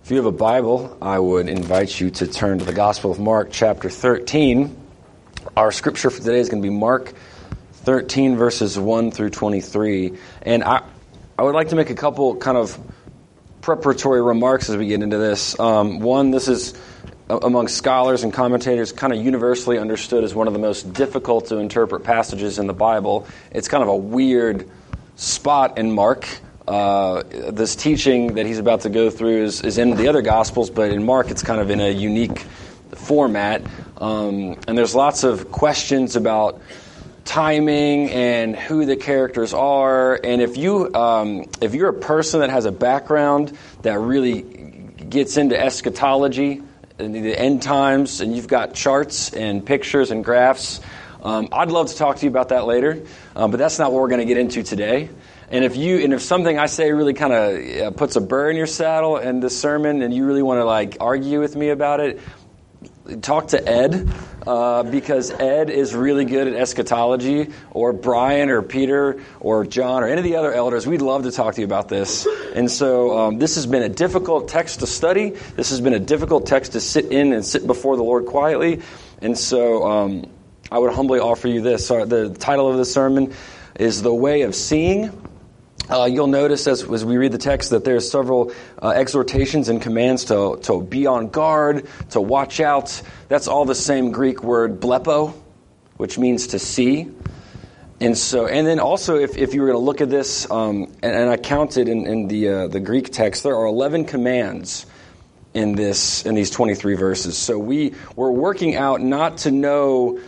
If you have a Bible, I would invite you to turn to the Gospel of Mark, chapter 13. Our scripture for today is going to be Mark 13, verses 1 through 23. And I would like to make a couple kind of preparatory remarks as we get into this. One, this is, among scholars and commentators, kind of universally understood as one of the most difficult to interpret passages in the Bible. It's kind of a weird spot in Mark. This teaching that he's about to go through is in the other Gospels, but in Mark it's kind of in a unique format. And there's lots of questions about timing and who the characters are. And if you're a person that has a background that really gets into eschatology and the end times, and you've got charts and pictures and graphs, I'd love to talk to you about that later. But that's not what we're going to get into today. And if something I say really kind of puts a burr in your saddle in this sermon, and you really want to argue with me about it, talk to Ed, because Ed is really good at eschatology, or Brian or Peter or John or any of the other elders. We'd love to talk to you about this. And so this has been a difficult text to study. This has been a difficult text to sit in and sit before the Lord quietly. And so I would humbly offer you this. The title of the sermon is The Way of Seeing. You'll notice as we read the text that there's several exhortations and commands to be on guard, to watch out. That's all the same Greek word blepo, which means to see. And then also, if you were going to look at this, and I counted in the Greek text, there are 11 commands in these 23 verses. So we're working out not to know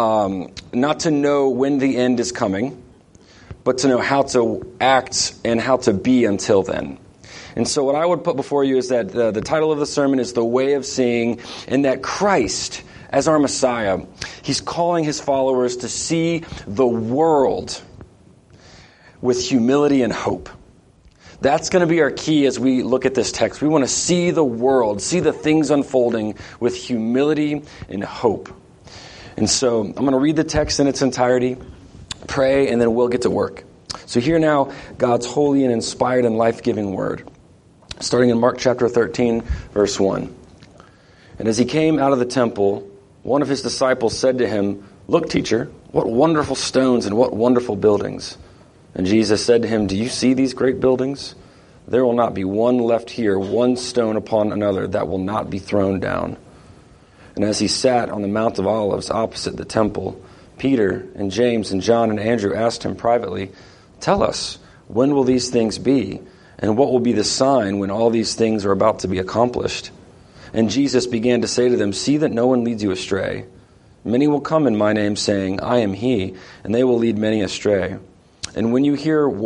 when the end is coming, but to know how to act and how to be until then. And so what I would put before you is that the title of the sermon is The Way of Seeing, and that Christ, as our Messiah, He's calling His followers to see the world with humility and hope. That's going to be our key as we look at this text. We want to see the world, see the things unfolding with humility and hope. And so I'm going to read the text in its entirety, pray, and then we'll get to work. So hear now God's holy and inspired and life-giving word. Starting in Mark chapter 13, verse 1. And as he came out of the temple, one of his disciples said to him, "Look, teacher, what wonderful stones and what wonderful buildings." And Jesus said to him, "Do you see these great buildings? There will not be one left here, one stone upon another that will not be thrown down." And as he sat on the Mount of Olives opposite the temple, Peter and James and John and Andrew asked him privately, "Tell us, when will these things be? And what will be the sign when all these things are about to be accomplished?" And Jesus began to say to them, "See that no one leads you astray. Many will come in my name, saying, 'I am he,' and they will lead many astray. And when you hear of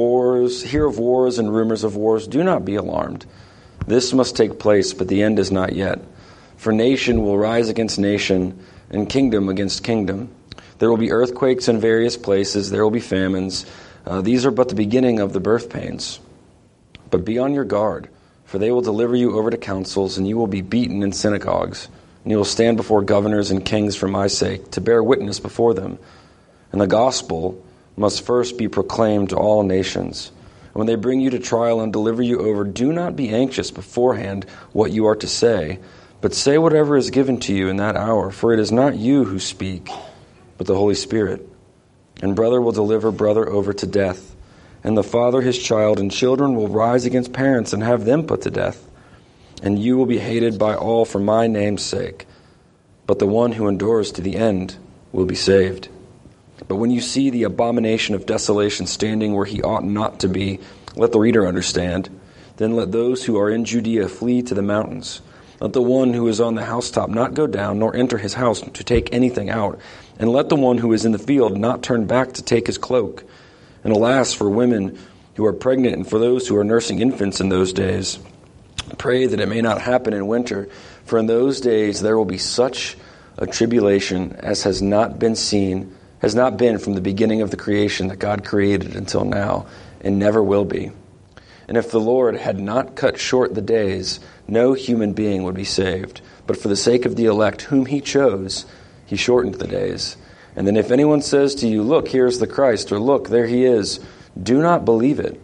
wars and rumors of wars, do not be alarmed. This must take place, but the end is not yet. For nation will rise against nation, and kingdom against kingdom. There will be earthquakes in various places. There will be famines. These are but the beginning of the birth pains. But be on your guard, for they will deliver you over to councils, and you will be beaten in synagogues. And you will stand before governors and kings for my sake, to bear witness before them. And the gospel must first be proclaimed to all nations. And when they bring you to trial and deliver you over, do not be anxious beforehand what you are to say, but say whatever is given to you in that hour, for it is not you who speak, but the Holy Spirit. And brother will deliver brother over to death, and the father his child, and children will rise against parents and have them put to death. And you will be hated by all for my name's sake, but the one who endures to the end will be saved. But when you see the abomination of desolation standing where he ought not to be, let the reader understand. Then let those who are in Judea flee to the mountains. Let the one who is on the housetop not go down, nor enter his house to take anything out. And let the one who is in the field not turn back to take his cloak. And alas, for women who are pregnant and for those who are nursing infants in those days. Pray that it may not happen in winter, for in those days there will be such a tribulation as has not been from the beginning of the creation that God created until now, and never will be. And if the Lord had not cut short the days, no human being would be saved. But for the sake of the elect whom he chose, he shortened the days. And then if anyone says to you, 'Look, here is the Christ,' or 'Look, there he is,' do not believe it.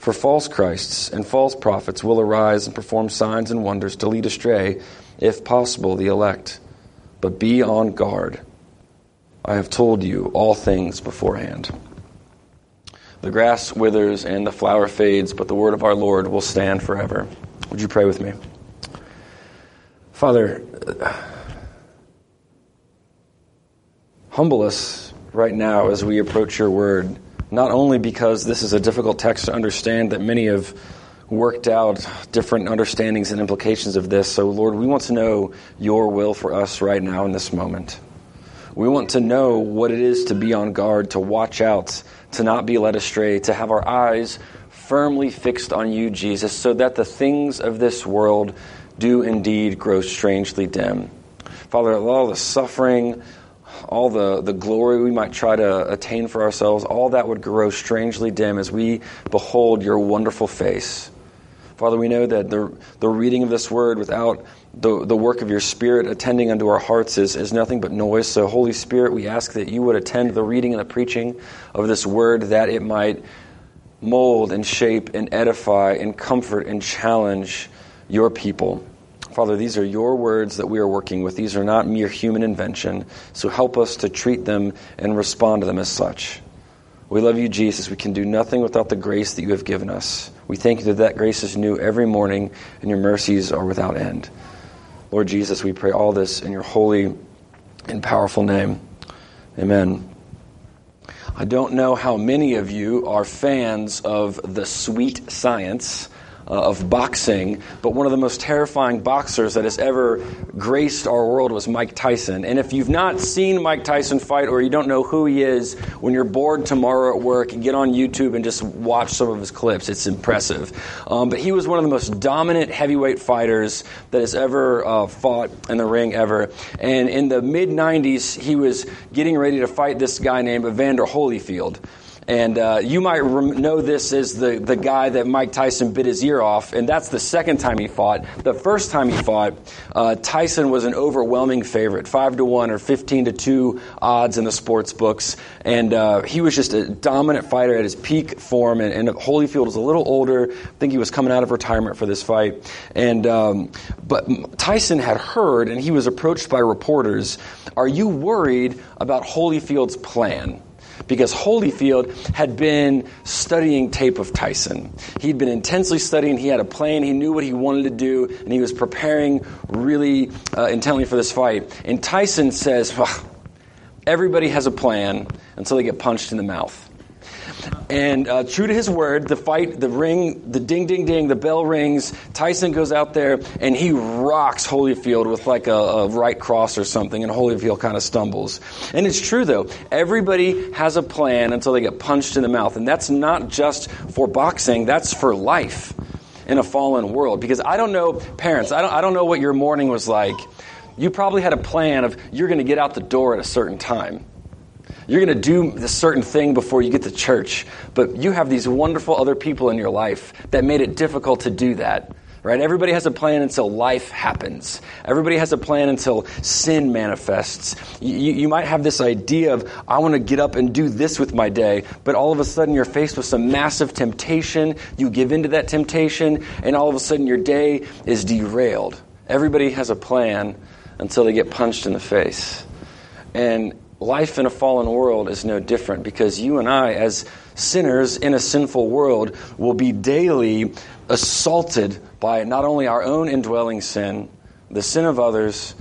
For false Christs and false prophets will arise and perform signs and wonders to lead astray, if possible, the elect. But be on guard. I have told you all things beforehand. The grass withers and the flower fades, but the word of our Lord will stand forever. Would you pray with me? Father, humble us right now as we approach your word, not only because this is a difficult text to understand, that many have worked out different understandings and implications of this. So, Lord, we want to know your will for us right now in this moment. We want to know what it is to be on guard, to watch out, to not be led astray, to have our eyes firmly fixed on you, Jesus, so that the things of this world do indeed grow strangely dim. Father, all the suffering, all the glory we might try to attain for ourselves, all that would grow strangely dim as we behold your wonderful face. Father, we know that the reading of this word without the work of your Spirit attending unto our hearts is nothing but noise. So, Holy Spirit, we ask that you would attend the reading and the preaching of this word, that it might mold and shape and edify and comfort and challenge your people. Father, these are your words that we are working with. These are not mere human invention. So help us to treat them and respond to them as such. We love you, Jesus. We can do nothing without the grace that you have given us. We thank you that grace is new every morning and your mercies are without end. Lord Jesus, we pray all this in your holy and powerful name. Amen. I don't know how many of you are fans of the sweet science of boxing, but one of the most terrifying boxers that has ever graced our world was Mike Tyson. And if you've not seen Mike Tyson fight, or you don't know who he is, when you're bored tomorrow at work, get on YouTube and just watch some of his clips. It's impressive. But he was one of the most dominant heavyweight fighters that has ever fought in the ring ever. And in the mid-90s, he was getting ready to fight this guy named Evander Holyfield. And you might know this as the guy that Mike Tyson bit his ear off, and that's the second time he fought. The first time he fought, Tyson was an overwhelming favorite, 5-1 or 15-2 odds in the sports books, and he was just a dominant fighter at his peak form. And Holyfield was a little older. I think he was coming out of retirement for this fight. And but Tyson had heard, and he was approached by reporters, "Are you worried about Holyfield's plan?" Because Holyfield had been studying tape of Tyson. He'd been intensely studying. He had a plan. He knew what he wanted to do, and he was preparing really intently for this fight. And Tyson says, everybody has a plan until they get punched in the mouth. And true to his word, the fight, the ring, the ding, ding, ding, the bell rings. Tyson goes out there, and he rocks Holyfield with like a right cross or something, and Holyfield kind of stumbles. And it's true, though. Everybody has a plan until they get punched in the mouth. And that's not just for boxing. That's for life in a fallen world. Because I don't know, parents, I don't know what your morning was like. You probably had a plan of you're going to get out the door at a certain time. You're going to do this certain thing before you get to church, but you have these wonderful other people in your life that made it difficult to do that, right? Everybody has a plan until life happens. Everybody has a plan until sin manifests. You might have this idea of, I want to get up and do this with my day, but all of a sudden you're faced with some massive temptation. You give into that temptation, and all of a sudden your day is derailed. Everybody has a plan until they get punched in the face. And life in a fallen world is no different, because you and I, as sinners in a sinful world, will be daily assaulted by not only our own indwelling sin, the sin of others,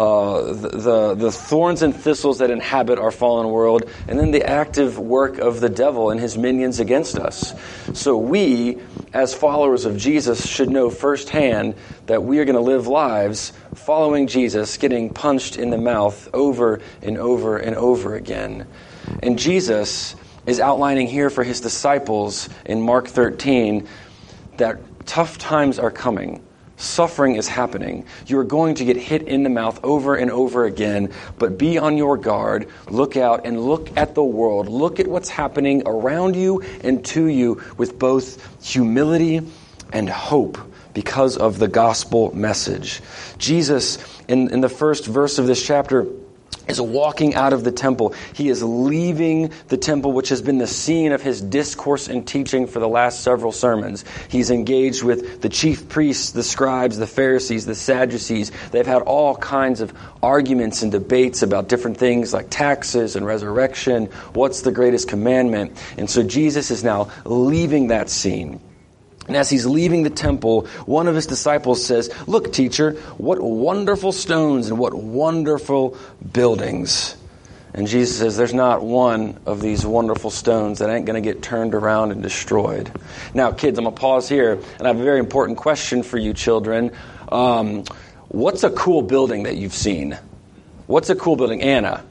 the thorns and thistles that inhabit our fallen world, and then the active work of the devil and his minions against us. So we, as followers of Jesus, should know firsthand that we are going to live lives following Jesus, getting punched in the mouth over and over and over again. And Jesus is outlining here for his disciples in Mark 13 that tough times are coming. Suffering is happening. You are going to get hit in the mouth over and over again, but be on your guard. Look out and look at the world. Look at what's happening around you and to you with both humility and hope because of the gospel message. Jesus, in the first verse of this chapter, is walking out of the temple. He is leaving the temple, which has been the scene of his discourse and teaching for the last several sermons. He's engaged with the chief priests, the scribes, the Pharisees, the Sadducees. They've had all kinds of arguments and debates about different things like taxes and resurrection. What's the greatest commandment? And so Jesus is now leaving that scene. And as he's leaving the temple, one of his disciples says, "Look, teacher, what wonderful stones and what wonderful buildings." And Jesus says, there's not one of these wonderful stones that ain't going to get turned around and destroyed. Now, kids, I'm going to pause here, and I have a very important question for you children. What's a cool building that you've seen? What's a cool building? Anna?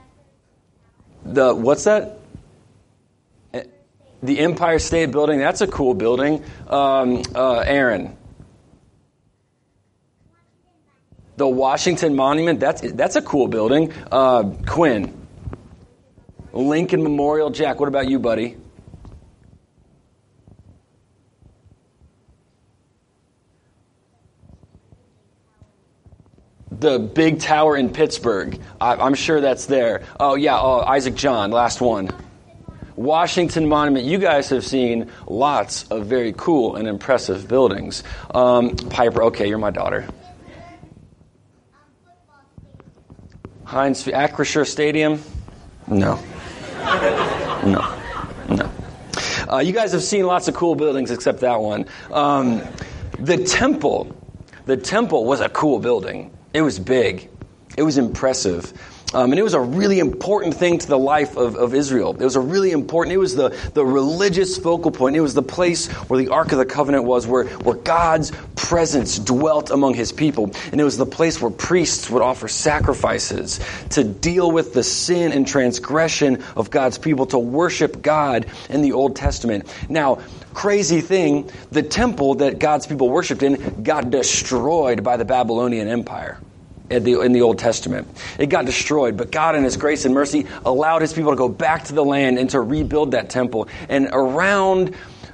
What's that? The Empire State Building, that's a cool building. Aaron. The Washington Monument, that's a cool building. Quinn. Lincoln Memorial. Jack, what about you, buddy? The big tower in Pittsburgh. I'm sure that's there. Oh, yeah, Isaac John, last one. Washington Monument. You guys have seen lots of very cool and impressive buildings. Piper, okay, you're my daughter. Acrisure Stadium? No. You guys have seen lots of cool buildings except that one. The temple was a cool building. It was big. It was impressive. And it was a really important thing to the life of Israel. It was the religious focal point. It was the place where the Ark of the Covenant was, where God's presence dwelt among his people. And it was the place where priests would offer sacrifices to deal with the sin and transgression of God's people, to worship God in the Old Testament. Now, crazy thing, the temple that God's people worshipped in got destroyed by the Babylonian Empire. In the Old Testament. It got destroyed, but God in his grace and mercy allowed his people to go back to the land and to rebuild that temple. And around,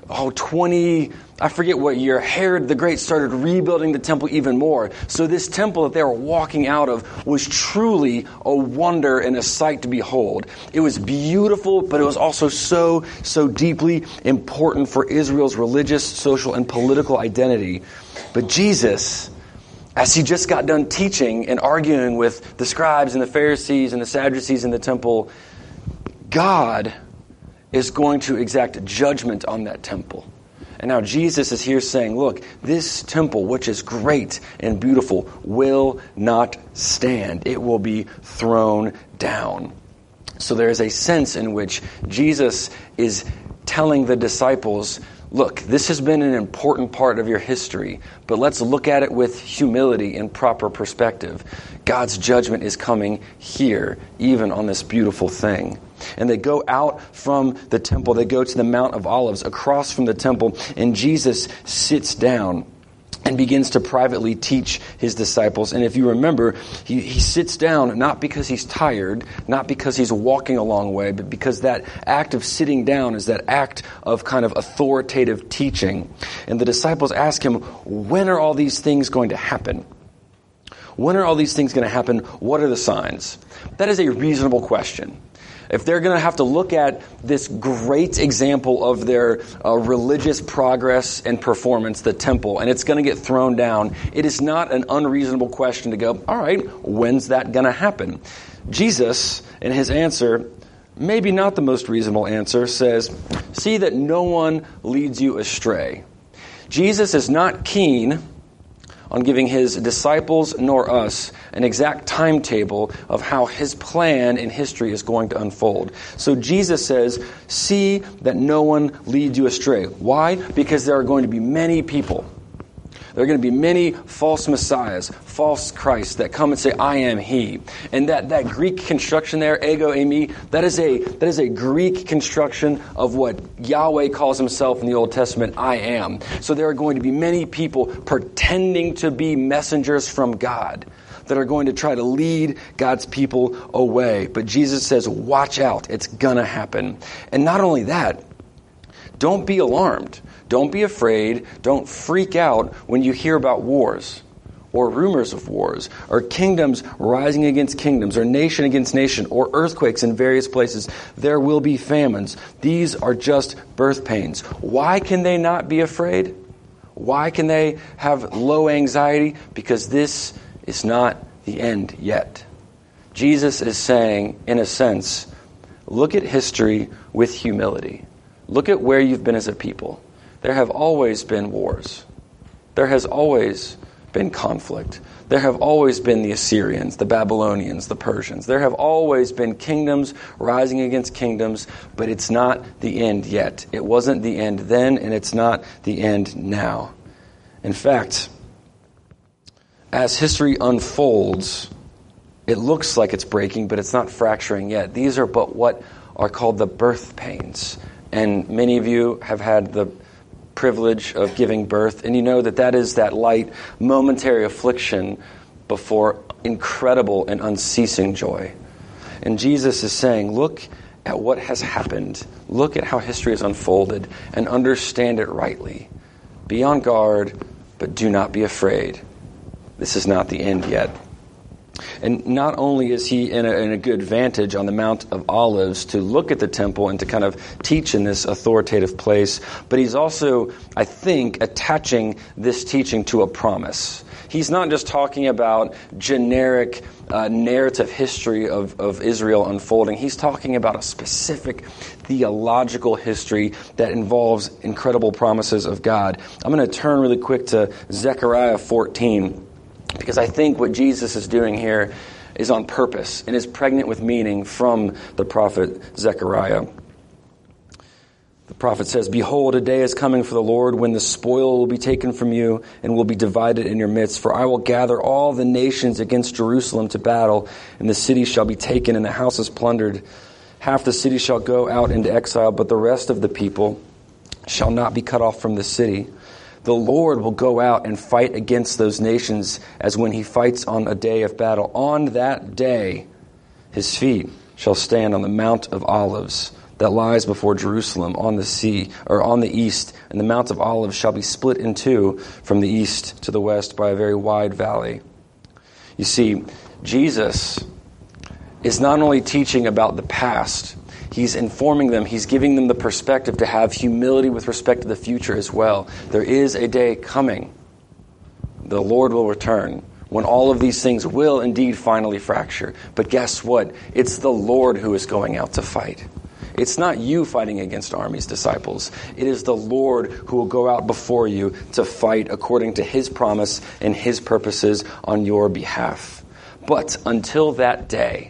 I forget what year, Herod the Great started rebuilding the temple even more. So this temple that they were walking out of was truly a wonder and a sight to behold. It was beautiful, but it was also so deeply important for Israel's religious, social, and political identity. But Jesus, as he just got done teaching and arguing with the scribes and the Pharisees and the Sadducees in the temple, God is going to exact judgment on that temple. And now Jesus is here saying, look, this temple, which is great and beautiful, will not stand. It will be thrown down. So there is a sense in which Jesus is telling the disciples, look, this has been an important part of your history, but let's look at it with humility and proper perspective. God's judgment is coming here, even on this beautiful thing. And they go out from the temple. They go to the Mount of Olives across from the temple, and Jesus sits down and begins to privately teach his disciples. And if you remember, he sits down not because he's tired, not because he's walking a long way, but because that act of sitting down is that act of kind of authoritative teaching. And the disciples ask him, when are all these things going to happen? When are all these things going to happen? What are the signs? That is a reasonable question. If they're going to have to look at this great example of their religious progress and performance, the temple, and it's going to get thrown down, it is not an unreasonable question to go, all right, when's that going to happen? Jesus, in his answer, maybe not the most reasonable answer, says, see that no one leads you astray. Jesus is not keen on giving his disciples nor us an exact timetable of how his plan in history is going to unfold. So Jesus says, see that no one leads you astray. Why? Because there are going to be many people. There are going to be many false messiahs, false Christs that come and say, I am he. And that Greek construction there, ego eimi, that is a Greek construction of what Yahweh calls himself in the Old Testament, I am. So there are going to be many people pretending to be messengers from God that are going to try to lead God's people away. But Jesus says, watch out, it's going to happen. And not only that, don't be alarmed. Don't be afraid. Don't freak out when you hear about wars. or rumors of wars, or kingdoms rising against kingdoms, or nation against nation, or earthquakes in various places. There will be famines. These are just birth pains. Why can they not be afraid? Why can they have low anxiety? Because this is not the end yet. Jesus is saying, in a sense, look at history with humility. Look at where you've been as a people. There have always been wars. There has always been conflict. There have always been the Assyrians, the Babylonians, the Persians. There have always been kingdoms rising against kingdoms, but it's not the end yet. It wasn't the end then, and it's not the end now. In fact, as history unfolds, it looks like it's breaking, but it's not fracturing yet. These are but what are called the birth pains. And many of you have had the privilege of giving birth, and you know that that is that light, momentary affliction before incredible and unceasing joy. And Jesus is saying, look at what has happened. Look at how history has unfolded and understand it rightly. Be on guard, but do not be afraid. This is not the end yet. And not only is he in a good vantage on the Mount of Olives to look at the temple and to kind of teach in this authoritative place, but he's also, I think, attaching this teaching to a promise. He's not just talking about generic narrative history of Israel unfolding. He's talking about a specific theological history that involves incredible promises of God. I'm going to turn really quick to Zechariah 14. Because I think what Jesus is doing here is on purpose and is pregnant with meaning from the prophet Zechariah. The prophet says, "Behold, a day is coming for the Lord when the spoil will be taken from you and will be divided in your midst. For I will gather all the nations against Jerusalem to battle, and the city shall be taken and the houses plundered. Half the city shall go out into exile, but the rest of the people shall not be cut off from the city. The Lord will go out and fight against those nations as when he fights on a day of battle. On that day, his feet shall stand on the Mount of Olives that lies before Jerusalem on the sea, or on the east, and the Mount of Olives shall be split in two from the east to the west by a very wide valley." You see, Jesus is not only teaching about the past, he's informing them, he's giving them the perspective to have humility with respect to the future as well. There is a day coming. The Lord will return when all of these things will indeed finally fracture. But guess what? It's the Lord who is going out to fight. It's not you fighting against armies, disciples. It is the Lord who will go out before you to fight according to his promise and his purposes on your behalf. But until that day,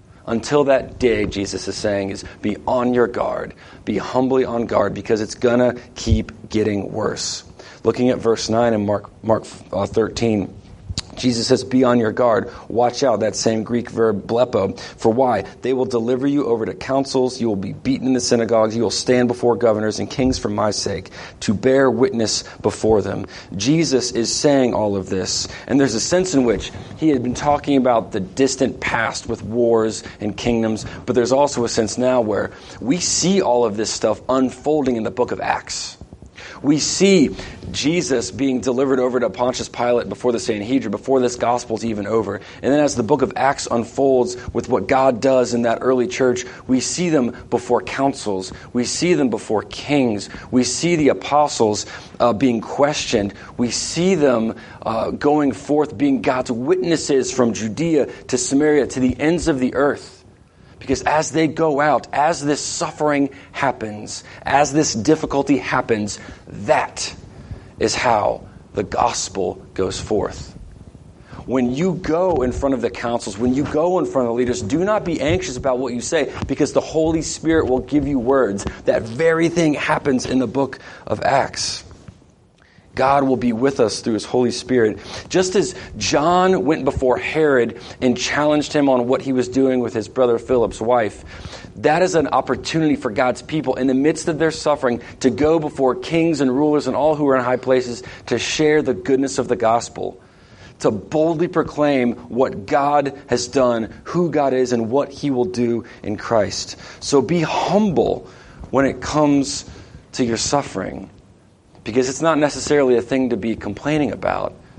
Jesus is saying, is be on your guard. Be humbly on guard, because it's going to keep getting worse. Looking at verse 9 in Mark 13, Jesus says, "Be on your guard. Watch out," that same Greek verb, blepo. "For why? They will deliver you over to councils. You will be beaten in the synagogues. You will stand before governors and kings for my sake, to bear witness before them." Jesus is saying all of this. And there's a sense in which he had been talking about the distant past with wars and kingdoms. But there's also a sense now where we see all of this stuff unfolding in the book of Acts. We see Jesus being delivered over to Pontius Pilate before the Sanhedrin, before this gospel is even over. And then as the book of Acts unfolds with what God does in that early church, we see them before councils. We see them before kings. We see the apostles being questioned. We see them going forth, being God's witnesses from Judea to Samaria to the ends of the earth. Because as they go out, as this suffering happens, as this difficulty happens, that is how the gospel goes forth. When you go in front of the councils, when you go in front of the leaders, do not be anxious about what you say, because the Holy Spirit will give you words. That very thing happens in the book of Acts. God will be with us through his Holy Spirit. Just as John went before Herod and challenged him on what he was doing with his brother Philip's wife, that is an opportunity for God's people in the midst of their suffering to go before kings and rulers and all who are in high places to share the goodness of the gospel, to boldly proclaim what God has done, who God is, and what he will do in Christ. So be humble when it comes to your suffering. Because it's not necessarily a thing to be complaining about,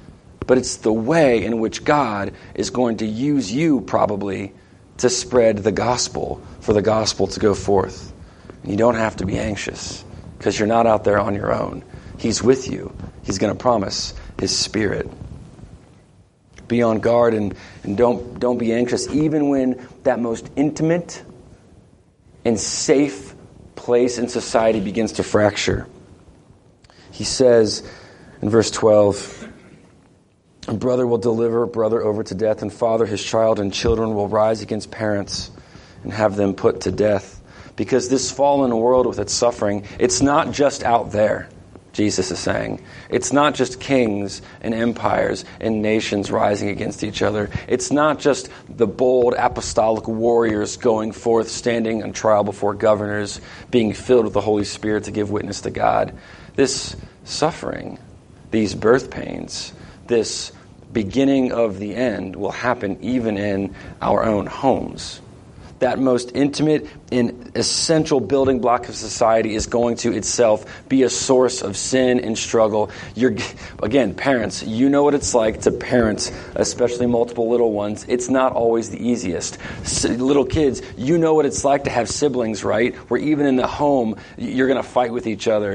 but it's the way in which God is going to use you probably to spread the gospel, for the gospel to go forth. You don't have to be anxious because you're not out there on your own. He's with you. He's going to promise His Spirit. Be on guard and don't be anxious, even when that most intimate and safe place in society begins to fracture. He says in verse 12, "A brother will deliver brother over to death, and father his child, and children will rise against parents and have them put to death." Because this fallen world with its suffering, it's not just out there, Jesus is saying. It's not just kings and empires and nations rising against each other. It's not just the bold apostolic warriors going forth, standing on trial before governors, being filled with the Holy Spirit to give witness to God. This suffering, these birth pains, this beginning of the end will happen even in our own homes. That most intimate and essential building block of society is going to itself be a source of sin and struggle. Again, parents, you know what it's like to parent, especially multiple little ones. It's not always the easiest. Little kids, you know what it's like to have siblings, right? Where even in the home, you're going to fight with each other.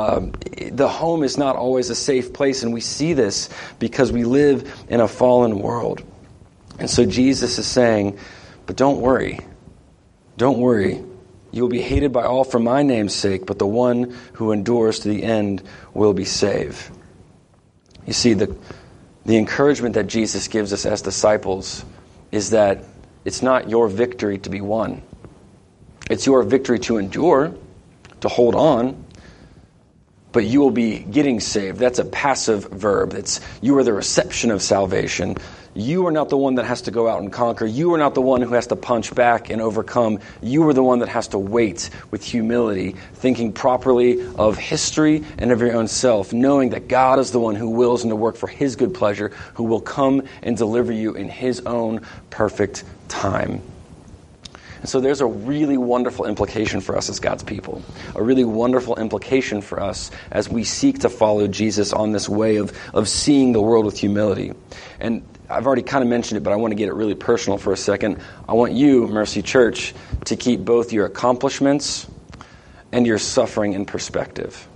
The home is not always a safe place, and we see this because we live in a fallen world. And so Jesus is saying, but don't worry. Don't worry. You will be hated by all for my name's sake, but the one who endures to the end will be saved. You see, the encouragement that Jesus gives us as disciples is that it's not your victory to be won. It's your victory to endure, to hold on, but you will be getting saved. That's a passive verb. You are the reception of salvation. You are not the one that has to go out and conquer. You are not the one who has to punch back and overcome. You are the one that has to wait with humility, thinking properly of history and of your own self, knowing that God is the one who wills and to work for His good pleasure, who will come and deliver you in His own perfect time. And so there's a really wonderful implication for us as God's people, a really wonderful implication for us as we seek to follow Jesus on this way of seeing the world with humility. And I've already kind of mentioned it, but I want to get it really personal for a second. I want you, Mercy Church, to keep both your accomplishments and your suffering in perspective.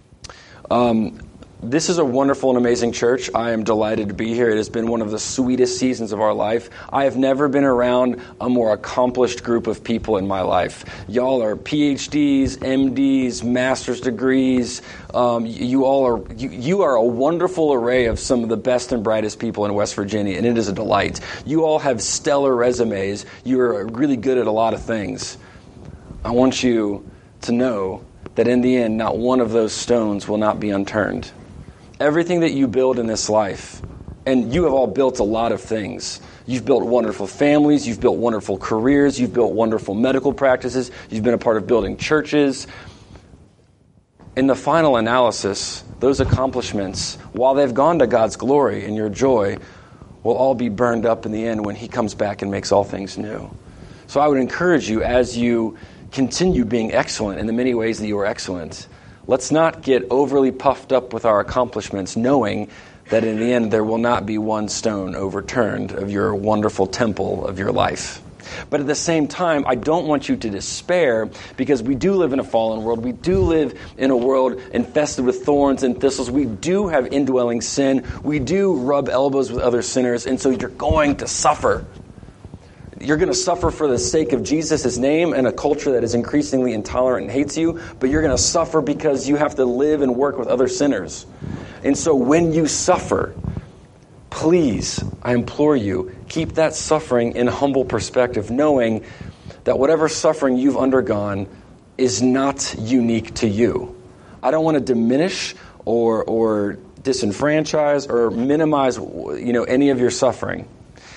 This is a wonderful and amazing church. I am delighted to be here. It has been one of the sweetest seasons of our life. I have never been around a more accomplished group of people in my life. Y'all are PhDs, MDs, master's degrees. You are a wonderful array of some of the best and brightest people in West Virginia, and it is a delight. You all have stellar resumes. You are really good at a lot of things. I want you to know that in the end, not one of those stones will not be unturned. Everything that you build in this life, and you have all built a lot of things. You've built wonderful families, you've built wonderful careers, you've built wonderful medical practices, you've been a part of building churches. In the final analysis, those accomplishments, while they've gone to God's glory and your joy, will all be burned up in the end when He comes back and makes all things new. So I would encourage you, as you continue being excellent in the many ways that you are excellent, let's not get overly puffed up with our accomplishments, knowing that in the end there will not be one stone overturned of your wonderful temple of your life. But at the same time, I don't want you to despair, because we do live in a fallen world. We do live in a world infested with thorns and thistles. We do have indwelling sin. We do rub elbows with other sinners, and so you're going to suffer. You're going to suffer for the sake of Jesus' name and a culture that is increasingly intolerant and hates you, but you're going to suffer because you have to live and work with other sinners. And so when you suffer, please, I implore you, keep that suffering in humble perspective, knowing that whatever suffering you've undergone is not unique to you. I don't want to diminish or disenfranchise or minimize, any of your suffering.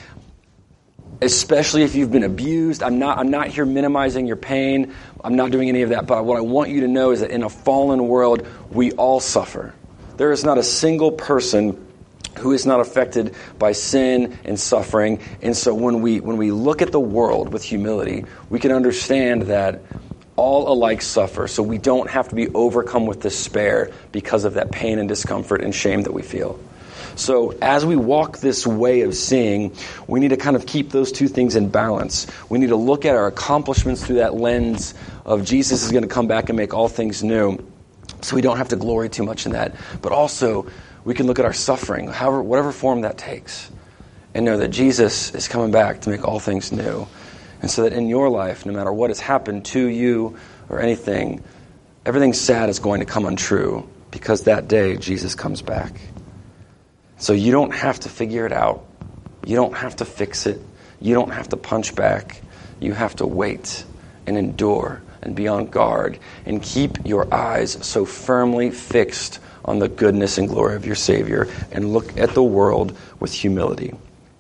Especially if you've been abused. I'm not here minimizing your pain. I'm not doing any of that. But what I want you to know is that in a fallen world, we all suffer. There is not a single person who is not affected by sin and suffering. And so when we look at the world with humility, we can understand that all alike suffer. So we don't have to be overcome with despair because of that pain and discomfort and shame that we feel. So as we walk this way of seeing, we need to kind of keep those two things in balance. We need to look at our accomplishments through that lens of Jesus is going to come back and make all things new. So we don't have to glory too much in that. But also, we can look at our suffering, whatever form that takes, and know that Jesus is coming back to make all things new. And so that in your life, no matter what has happened to you or anything, everything sad is going to come untrue because that day Jesus comes back. So you don't have to figure it out. You don't have to fix it. You don't have to punch back. You have to wait and endure and be on guard and keep your eyes so firmly fixed on the goodness and glory of your Savior and look at the world with humility.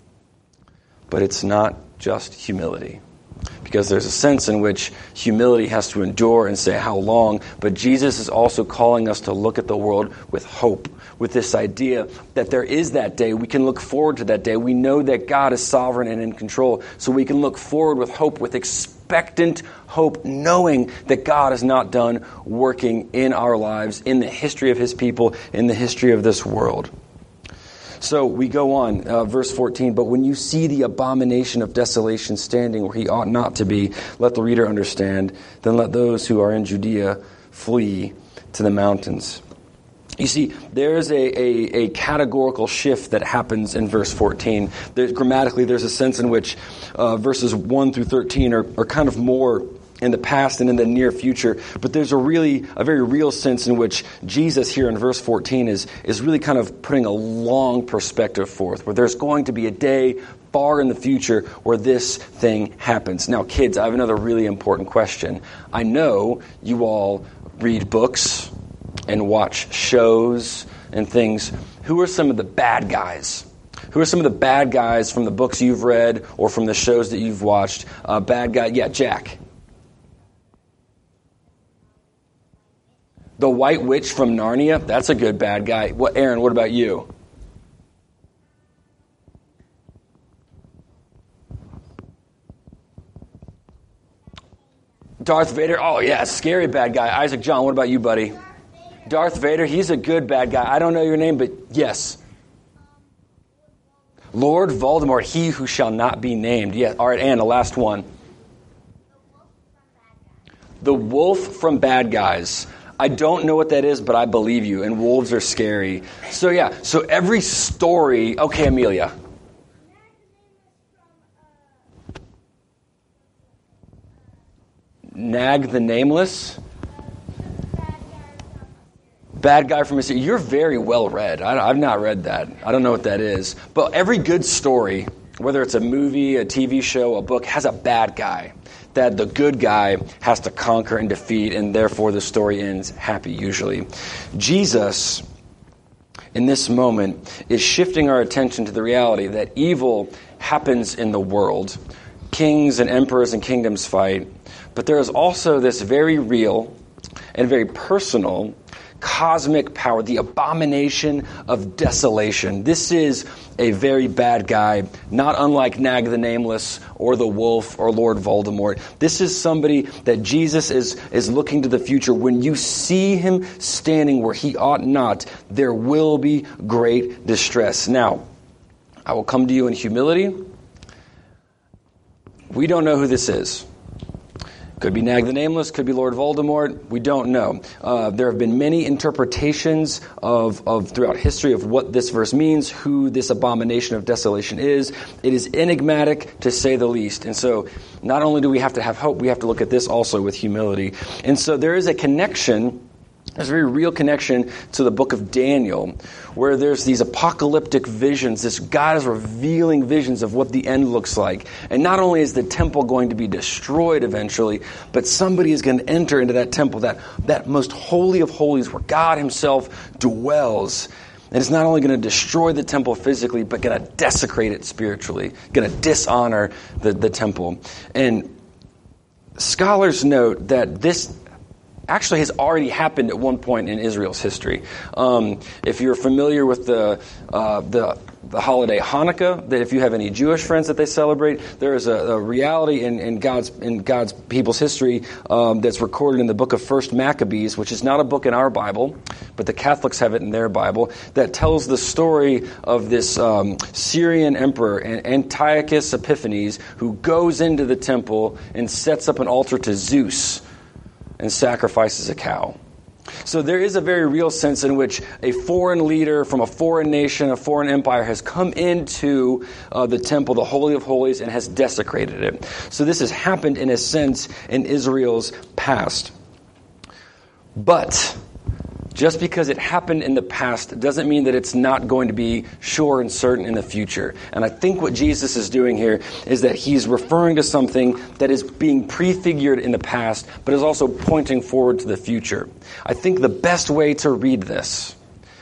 But it's not just humility, because there's a sense in which humility has to endure and say how long, but Jesus is also calling us to look at the world with hope, with this idea that there is that day. We can look forward to that day. We know that God is sovereign and in control, so we can look forward with hope, with expectant hope, knowing that God is not done working in our lives, in the history of His people, in the history of this world. So we go on, verse 14, but when you see the abomination of desolation standing where he ought not to be, let the reader understand, then let those who are in Judea flee to the mountains. You see, there is a categorical shift that happens in verse 14. Grammatically, there's a sense in which verses 1 through 13 are kind of more in the past and in the near future, but there's a very real sense in which Jesus here in verse 14 is really kind of putting a long perspective forth, where there's going to be a day far in the future where this thing happens. Now, kids, I have another really important question. I know you all read books and watch shows and things. Who are some of the bad guys? Who are some of the bad guys from the books you've read or from the shows that you've watched? Bad guy, yeah, Jack. The White Witch from Narnia, that's a good bad guy. Aaron, what about you? Darth Vader, oh yeah, scary bad guy. Isaac John, what about you, buddy? Darth Vader, he's a good bad guy. I don't know your name, but yes. Lord Voldemort, he who shall not be named. Yeah, all right, and the last one. The wolf from Bad Guys. I don't know what that is, but I believe you, and wolves are scary. So every story... Okay, Amelia. Nag the Nameless? Bad guy from a series. You're very well read. I've not read that. I don't know what that is. But every good story, whether it's a movie, a TV show, a book, has a bad guy that the good guy has to conquer and defeat, and therefore the story ends happy usually. Jesus, in this moment, is shifting our attention to the reality that evil happens in the world. Kings and emperors and kingdoms fight. But there is also this very real and very personal cosmic power, the abomination of desolation. This is a very bad guy, not unlike Nag the Nameless or the wolf or Lord Voldemort. This is somebody that Jesus is looking to the future. When you see him standing where he ought not, there will be great distress. Now, I will come to you in humility. We don't know who this is. Could be Nag the Nameless, could be Lord Voldemort. We don't know. There have been many interpretations of throughout history of what this verse means, who this abomination of desolation is. It is enigmatic, to say the least. And so not only do we have to have hope, we have to look at this also with humility. And so there is a connection, there's a very real connection to the book of Daniel, where there's these apocalyptic visions. This God is revealing visions of what the end looks like. And not only is the temple going to be destroyed eventually, but somebody is going to enter into that temple, that most holy of holies where God himself dwells. And it's not only going to destroy the temple physically, but going to desecrate it spiritually, going to dishonor the temple. And scholars note that this actually has already happened at one point in Israel's history. If you're familiar with the the holiday Hanukkah, that if you have any Jewish friends that they celebrate, there is a reality in God's people's history that's recorded in the book of First Maccabees, which is not a book in our Bible, but the Catholics have it in their Bible, that tells the story of this Syrian emperor, Antiochus Epiphanes, who goes into the temple and sets up an altar to Zeus and sacrifices a cow. So there is a very real sense in which a foreign leader from a foreign nation, a foreign empire, has come into the temple, the Holy of Holies, and has desecrated it. So this has happened in a sense in Israel's past. But just because it happened in the past doesn't mean that it's not going to be sure and certain in the future. And I think what Jesus is doing here is that he's referring to something that is being prefigured in the past, but is also pointing forward to the future. I think the best way to read this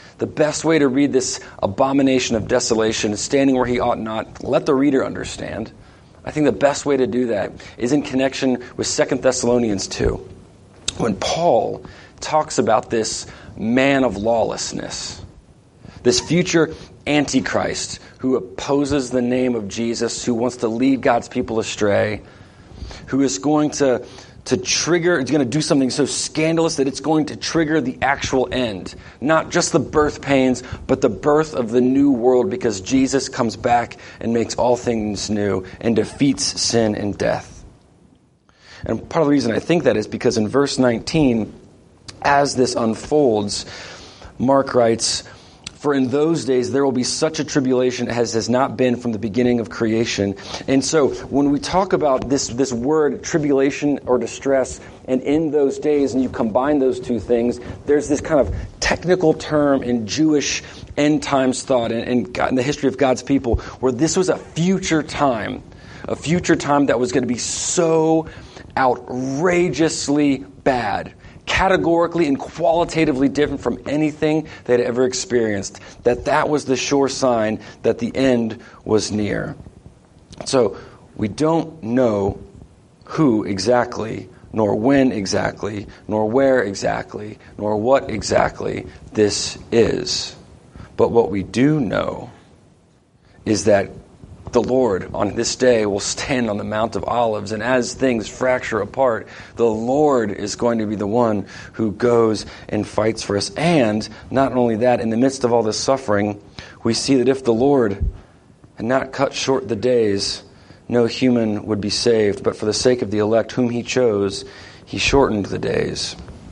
abomination of desolation, standing where he ought not, let the reader understand. I think the best way to do that is in connection with 2 Thessalonians 2. When Paul talks about this man of lawlessness, this future Antichrist who opposes the name of Jesus, who wants to lead God's people astray, who is going to trigger, it's going to do something so scandalous that it's going to trigger the actual end. Not just the birth pains, but the birth of the new world, because Jesus comes back and makes all things new and defeats sin and death. And part of the reason I think that is because in verse 19, as this unfolds, Mark writes, "For in those days there will be such a tribulation as has not been from the beginning of creation." And so when we talk about this word tribulation or distress, and in those days, and you combine those two things, there's this kind of technical term in Jewish end times thought and in the history of God's people, where this was a future time that was going to be so outrageously bad, categorically and qualitatively different from anything they'd ever experienced, that was the sure sign that the end was near. So we don't know who exactly, nor when exactly, nor where exactly, nor what exactly this is. But what we do know is that the Lord on this day will stand on the Mount of Olives, and as things fracture apart, the Lord is going to be the one who goes and fights for us. And not only that, in the midst of all this suffering, we see that if the Lord had not cut short the days, no human would be saved. But for the sake of the elect whom he chose, he shortened the days.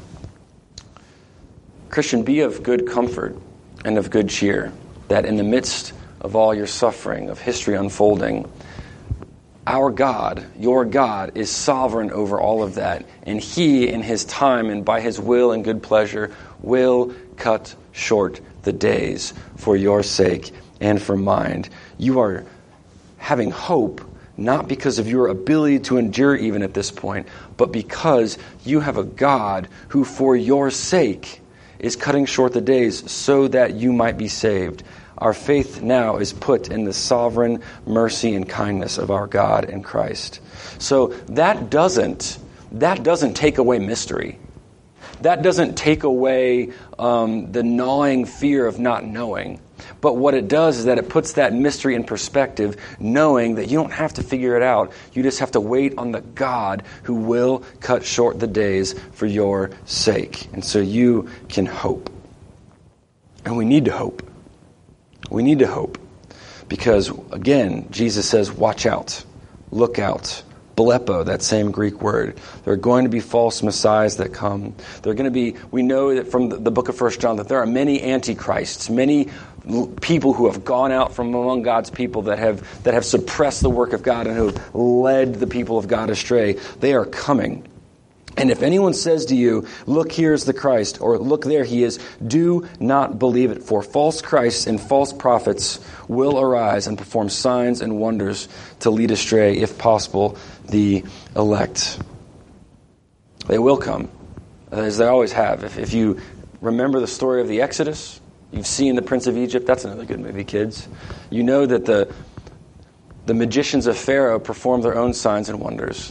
Christian, be of good comfort and of good cheer, that in the midst of all your suffering, of history unfolding, our God, your God, is sovereign over all of that. And he, in his time and by his will and good pleasure, will cut short the days for your sake and for mine. You are having hope, not because of your ability to endure even at this point, but because you have a God who, for your sake, is cutting short the days so that you might be saved. Our faith now is put in the sovereign mercy and kindness of our God in Christ. So that doesn't take away mystery. That doesn't take away the gnawing fear of not knowing. But what it does is that it puts that mystery in perspective, knowing that you don't have to figure it out. You just have to wait on the God who will cut short the days for your sake. And so you can hope. And we need to hope. We need to hope because, again, Jesus says, watch out, look out. Blepo, that same Greek word. There are going to be false messiahs that come. There are going to be, we know that from the book of 1 John, that there are many antichrists, many people who have gone out from among God's people that have suppressed the work of God and who have led the people of God astray. They are coming. And if anyone says to you, look, here's the Christ, or look, there he is, do not believe it. For false Christs and false prophets will arise and perform signs and wonders to lead astray, if possible, the elect. They will come, as they always have. If you remember the story of the Exodus, you've seen The Prince of Egypt. That's another good movie, kids. You know that the magicians of Pharaoh perform their own signs and wonders.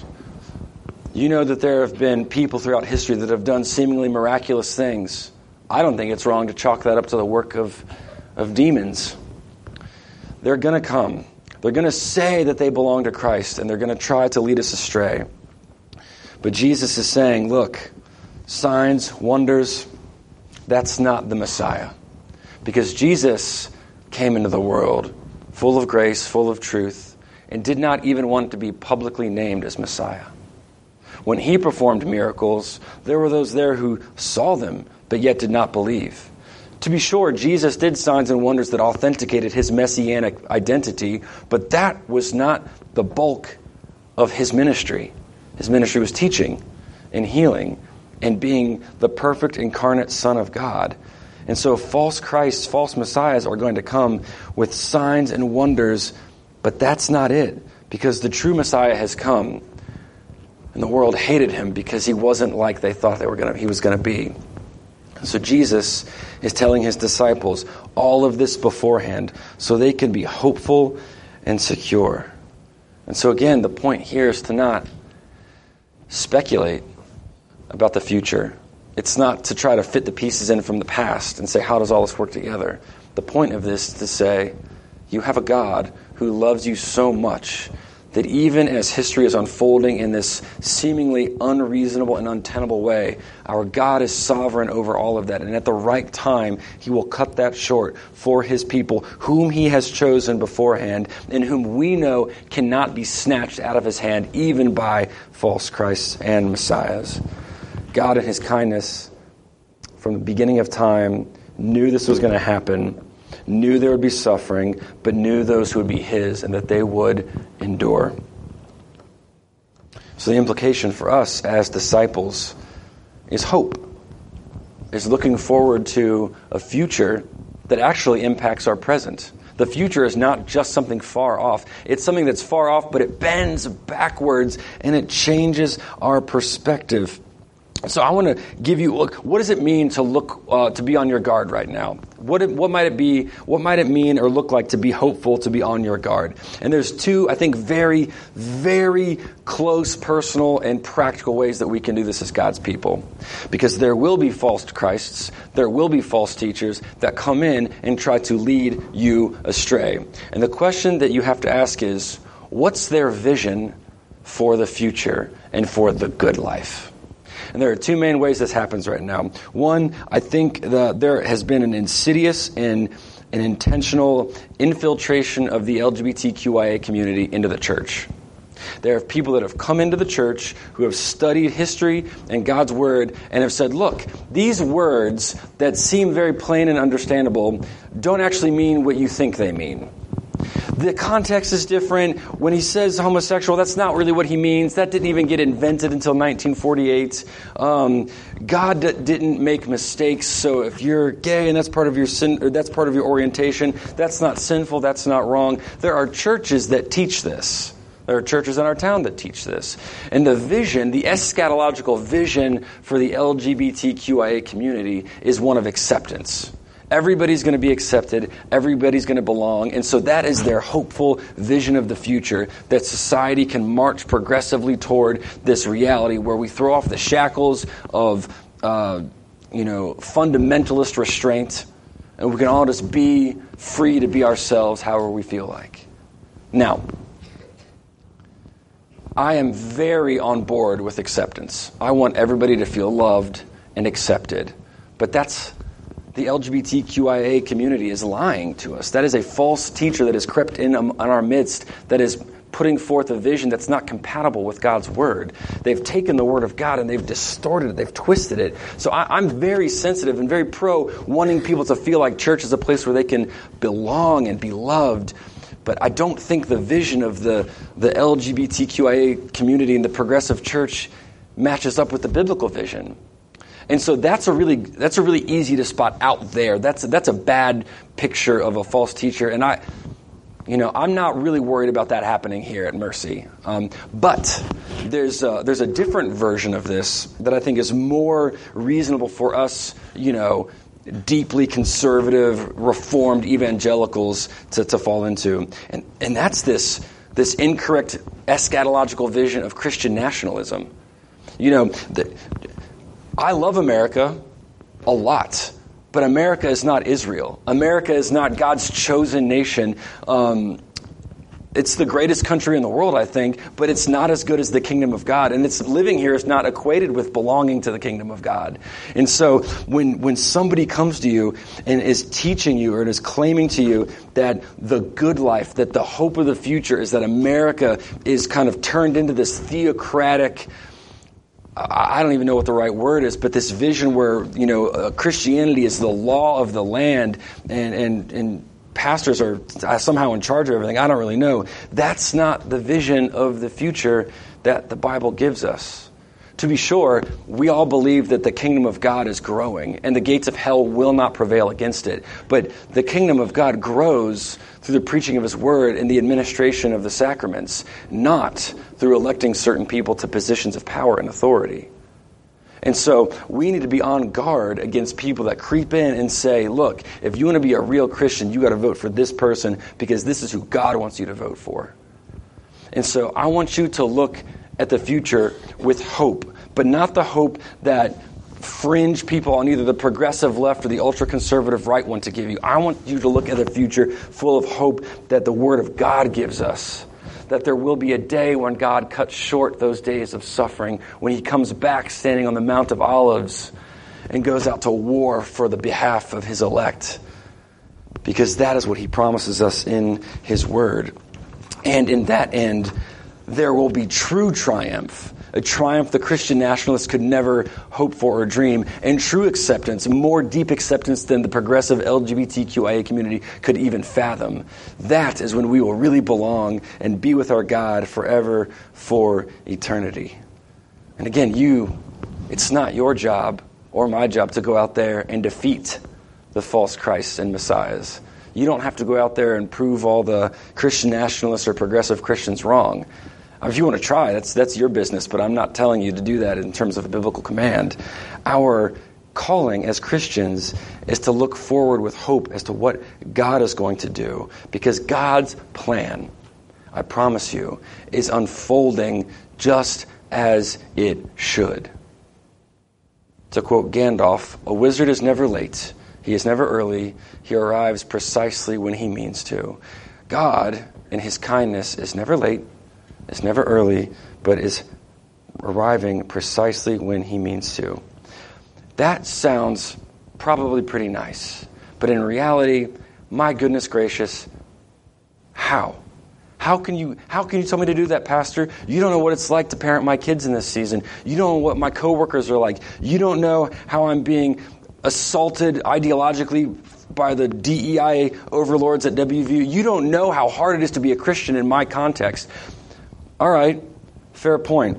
You know that there have been people throughout history that have done seemingly miraculous things. I don't think it's wrong to chalk that up to the work of demons. they're going to come. They're going to say that they belong to Christ, and they're going to try to lead us astray. But Jesus is saying, look, signs, wonders, that's not the Messiah. Because Jesus came into the world full of grace, full of truth, and did not even want to be publicly named as Messiah. When he performed miracles, there were those there who saw them, but yet did not believe. To be sure, Jesus did signs and wonders that authenticated his messianic identity, but that was not the bulk of his ministry. His ministry was teaching and healing and being the perfect incarnate Son of God. And so false Christs, false messiahs are going to come with signs and wonders, but that's not it, because the true Messiah has come, and the world hated him because he wasn't like they thought he was going to be. So Jesus is telling his disciples all of this beforehand so they can be hopeful and secure. And so again, the point here is to not speculate about the future. It's not to try to fit the pieces in from the past and say, how does all this work together? The point of this is to say, you have a God who loves you so much that even as history is unfolding in this seemingly unreasonable and untenable way, our God is sovereign over all of that. And at the right time, he will cut that short for his people, whom he has chosen beforehand, and whom we know cannot be snatched out of his hand, even by false Christs and messiahs. God, in his kindness, from the beginning of time, knew this was going to happen, knew there would be suffering, but knew those who would be his and that they would endure. So the implication for us as disciples is hope, is looking forward to a future that actually impacts our present. The future is not just something far off. It's something that's far off, but it bends backwards and it changes our perspective. So I want to give you, look, what does it mean to be on your guard right now? What might it be? What might it mean or look like to be hopeful, to be on your guard? And there's two, I think, very, very close, personal, and practical ways that we can do this as God's people. Because there will be false Christs, there will be false teachers that come in and try to lead you astray. And the question that you have to ask is, what's their vision for the future and for the good life? And there are two main ways this happens right now. One, I think there has been an insidious and an intentional infiltration of the LGBTQIA community into the church. There are people that have come into the church who have studied history and God's word and have said, look, these words that seem very plain and understandable don't actually mean what you think they mean. The context is different. When he says homosexual, that's not really what he means. That didn't even get invented until 1948. God didn't make mistakes. So if you're gay and that's part of your sin, or that's part of your orientation, that's not sinful. That's not wrong. There are churches that teach this. There are churches in our town that teach this. And the vision, the eschatological vision for the LGBTQIA community is one of acceptance. Everybody's going to be accepted. Everybody's going to belong. And so that is their hopeful vision of the future, that society can march progressively toward this reality where we throw off the shackles of, fundamentalist restraint, and we can all just be free to be ourselves however we feel like. Now, I am very on board with acceptance. I want everybody to feel loved and accepted. But the LGBTQIA community is lying to us. That is a false teacher that has crept in our midst, that is putting forth a vision that's not compatible with God's word. They've taken the word of God and they've distorted it, they've twisted it. So I'm very sensitive and very pro wanting people to feel like church is a place where they can belong and be loved. But I don't think the vision of the LGBTQIA community and the progressive church matches up with the biblical vision. And so that's a really easy to spot out there. That's a bad picture of a false teacher, and I'm not really worried about that happening here at Mercy. But there's a different version of this that I think is more reasonable for us, deeply conservative, reformed evangelicals to fall into, and that's this incorrect eschatological vision of Christian nationalism. I love America a lot, But America is not Israel. America is not God's chosen nation. It's the greatest country in the world, I think, but it's not as good as the kingdom of God. And it's living here is not equated with belonging to the kingdom of God. And so when somebody comes to you and is teaching you or is claiming to you that the good life, that the hope of the future is that America is kind of turned into this theocratic, I don't even know what the right word is, but this vision where, Christianity is the law of the land and pastors are somehow in charge of everything. I don't really know. That's not the vision of the future that the Bible gives us. To be sure, we all believe that the kingdom of God is growing and the gates of hell will not prevail against it. But the kingdom of God grows through the preaching of His word and the administration of the sacraments, not through electing certain people to positions of power and authority. And so we need to be on guard against people that creep in and say, look, if you want to be a real Christian, you got to vote for this person because this is who God wants you to vote for. And so I want you to look at the future with hope, but not the hope that fringe people on either the progressive left or the ultra-conservative right want to give you. I want you to look at a future full of hope that the Word of God gives us. That there will be a day when God cuts short those days of suffering, when He comes back standing on the Mount of Olives and goes out to war for the behalf of His elect. Because that is what He promises us in His Word. And in that end, there will be true triumph. A triumph the Christian nationalists could never hope for or dream, and true acceptance, more deep acceptance than the progressive LGBTQIA community could even fathom. That is when we will really belong and be with our God forever for eternity. And again, it's not your job or my job to go out there and defeat the false Christs and Messiahs. You don't have to go out there and prove all the Christian nationalists or progressive Christians wrong. If you want to try, that's your business, but I'm not telling you to do that in terms of a biblical command. Our calling as Christians is to look forward with hope as to what God is going to do, because God's plan, I promise you, is unfolding just as it should. To quote Gandalf, a wizard is never late. He is never early. He arrives precisely when he means to. God, in His kindness, is never late. It's never early, but is arriving precisely when He means to. That sounds probably pretty nice. But in reality, my goodness gracious, how? How can you tell me to do that, Pastor? You don't know what it's like to parent my kids in this season. You don't know what my coworkers are like. You don't know how I'm being assaulted ideologically by the DEI overlords at WVU. You don't know how hard it is to be a Christian in my context. All right, fair point.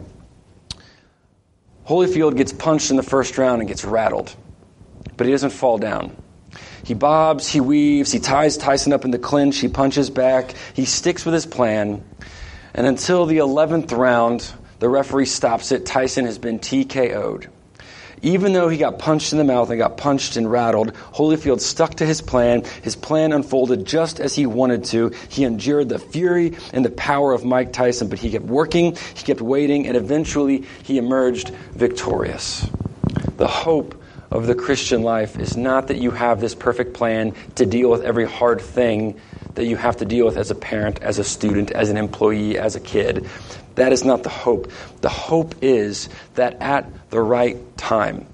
Holyfield gets punched in the first round and gets rattled, but he doesn't fall down. He bobs, he weaves, he ties Tyson up in the clinch, he punches back, he sticks with his plan, and until the 11th round, the referee stops it. Tyson has been TKO'd. Even though he got punched in the mouth and got punched and rattled, Holyfield stuck to his plan. His plan unfolded just as he wanted to. He endured the fury and the power of Mike Tyson, but he kept working, he kept waiting, and eventually he emerged victorious. The hope of the Christian life is not that you have this perfect plan to deal with every hard thing that you have to deal with as a parent, as a student, as an employee, as a kid. That is not the hope. The hope is that at the right time,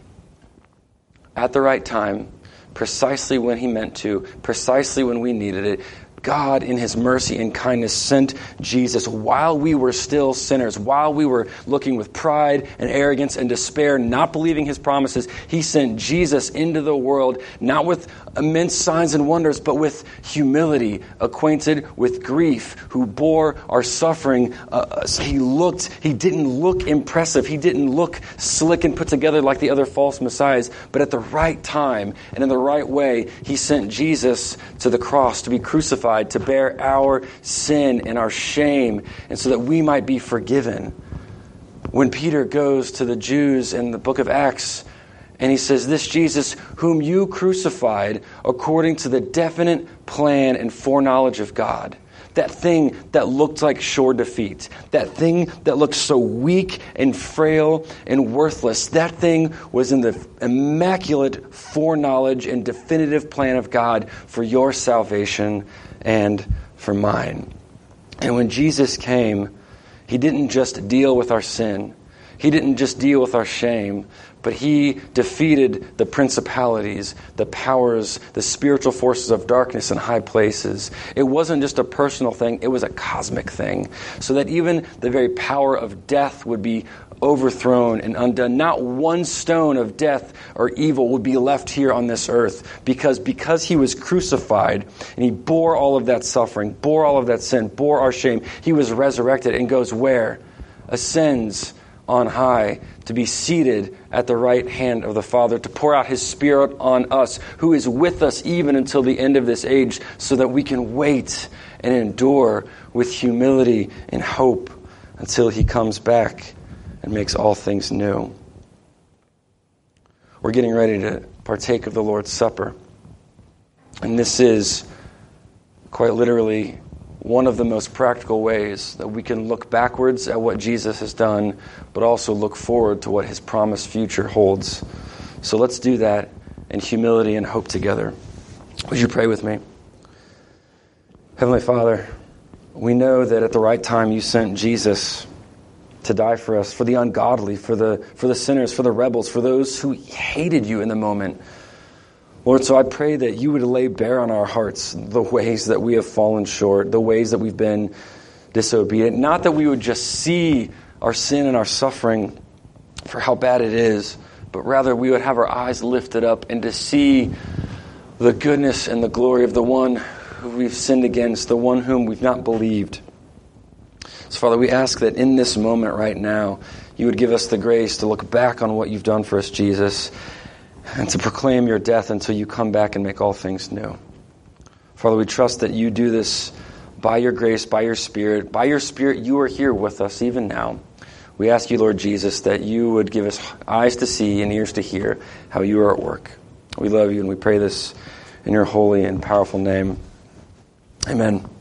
precisely when He meant to, precisely when we needed it, God, in His mercy and kindness, sent Jesus while we were still sinners, while we were looking with pride and arrogance and despair, not believing His promises. He sent Jesus into the world, not with immense signs and wonders, but with humility, acquainted with grief, who bore our suffering. He didn't look impressive. He didn't look slick and put together like the other false messiahs, but at the right time and in the right way, He sent Jesus to the cross to be crucified, to bear our sin and our shame, and so that we might be forgiven. When Peter goes to the Jews in the book of Acts, and he says, this Jesus whom you crucified according to the definite plan and foreknowledge of God. that thing that looked like sure defeat, that thing that looked so weak and frail and worthless, that thing was in the immaculate foreknowledge and definitive plan of God for your salvation and for mine. And when Jesus came, he didn't just deal with our sin. He didn't just deal with our shame, but he defeated the principalities, the powers, the spiritual forces of darkness in high places. It wasn't just a personal thing, it was a cosmic thing. So that even the very power of death would be overthrown and undone. Not one stone of death or evil would be left here on this earth, because he was crucified and he bore all of that suffering, bore all of that sin, bore our shame. He was resurrected and goes where? Ascends on high to be seated at the right hand of the Father, to pour out his Spirit on us, who is with us even until the end of this age, so that we can wait and endure with humility and hope until he comes back and makes all things new. We're getting ready to partake of the Lord's Supper. And this is quite literally one of the most practical ways that we can look backwards at what Jesus has done, but also look forward to what his promised future holds. So let's do that in humility and hope together. Would you pray with me? Heavenly Father, we know that at the right time you sent Jesus to die for us, for the ungodly, for the sinners, for the rebels, for those who hated you in the moment. Lord, so I pray that you would lay bare on our hearts the ways that we have fallen short, the ways that we've been disobedient. Not that we would just see our sin and our suffering for how bad it is, but rather we would have our eyes lifted up and to see the goodness and the glory of the one who we've sinned against, the one whom we've not believed. So, Father, we ask that in this moment right now, you would give us the grace to look back on what you've done for us, Jesus, and to proclaim your death until you come back and make all things new. Father, we trust that you do this by your grace, by your Spirit. By your Spirit, you are here with us even now. We ask you, Lord Jesus, that you would give us eyes to see and ears to hear how you are at work. We love you, and we pray this in your holy and powerful name. Amen.